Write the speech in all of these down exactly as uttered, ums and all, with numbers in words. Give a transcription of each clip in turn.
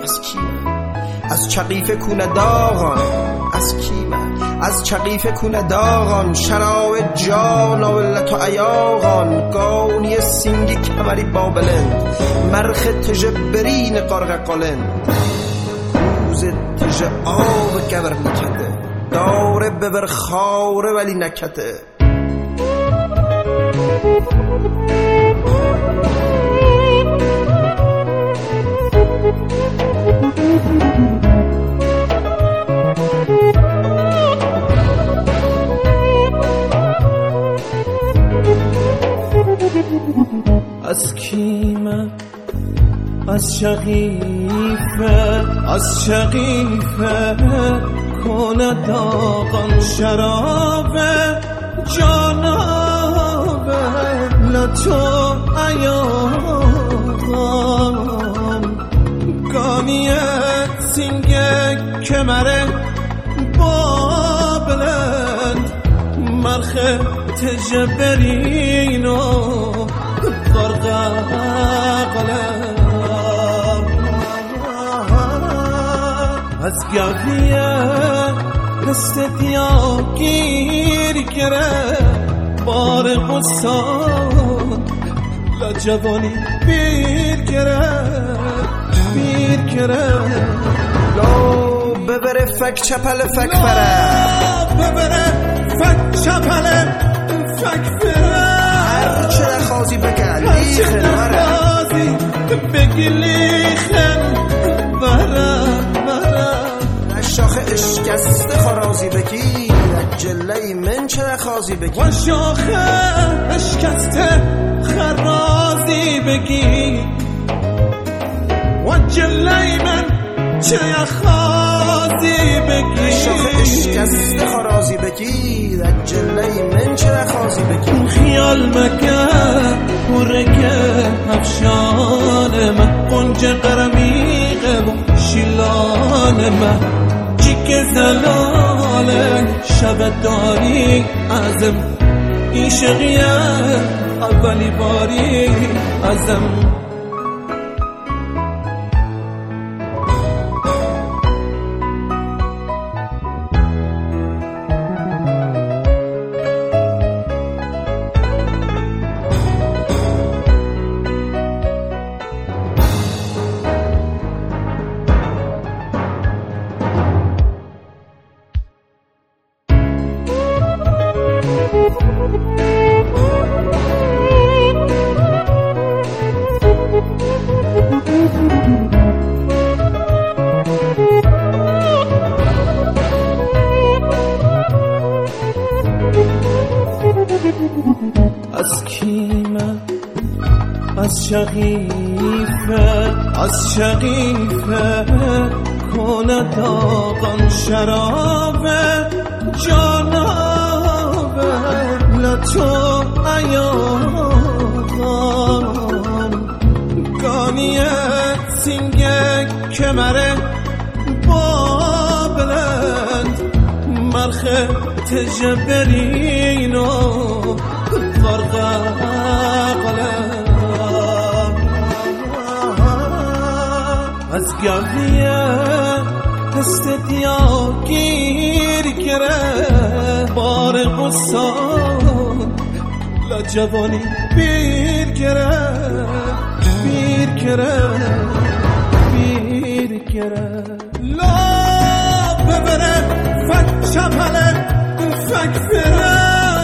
از کی من؟ از چقیف کونه داغان از کی من؟ از چقیف کونه داغان شراب جان و ولت و عیاغان گانی سینگی کمری بابلند مرخ تجبرین قرق قلند روز تج آب گبر نکته داره ببر خاره ولی نکته از کی من؟ از شقیفه از شقیفه کنه داغان شراب جاناب لطو ایام گانیت سینگه کمره بابلند مرخ تجبرینو قرقلند از گاویه استدیا گیر گره بار قصان لجوانی بیر گره بیر گره لو ببره فک چپل فک فره ببره فک چپل فک فره هر چه نخوازی بکن لیخن وره بگی لیخن وره شاخ اشکسته خرازی بگی جله من چه نخوازی بگی و شاخ اشکسته خرازی بگی و جله من چه نخوازی بگی شاخ اشکسته خرازی بگی جله من چه نخوازی بگی خیال مکن پرگه افشان من قنج قرمیقه و شیلان من که زلاله شب داری ازم این شقیه اولی باری ازم از کی من؟ از شقیفه از شقیفه کنه داغان شراب جاناب لطو ایام گانیت سینگه کمره بابلند مرخ تجبرینو قرقلند از گاویه استدیا گیر گره بار قصان لجوانی بیر گره بیر گره بیر گره لا ببره فک چپله فک فره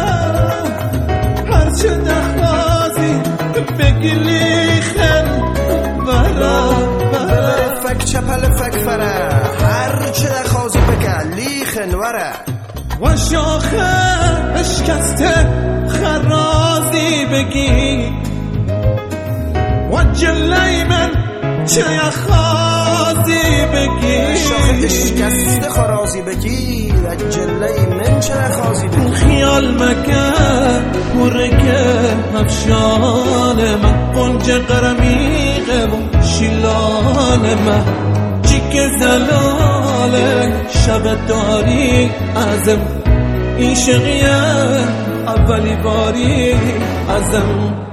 هرچه نخوازی بگی لیخن وره فک چپل فک فره هر چه نخوازی بگن لیخن وره و شاخ اشکسته خرازی بگی و جله من چه نخوازی بگی شاخ اشکسته خرازی بگی جله من چه نخوازی بگی خیال مکن پرگه افشان من قنج قرمیقه و شیلان من جیک زلاله شب داری ازم این شقیه اولی باری ازم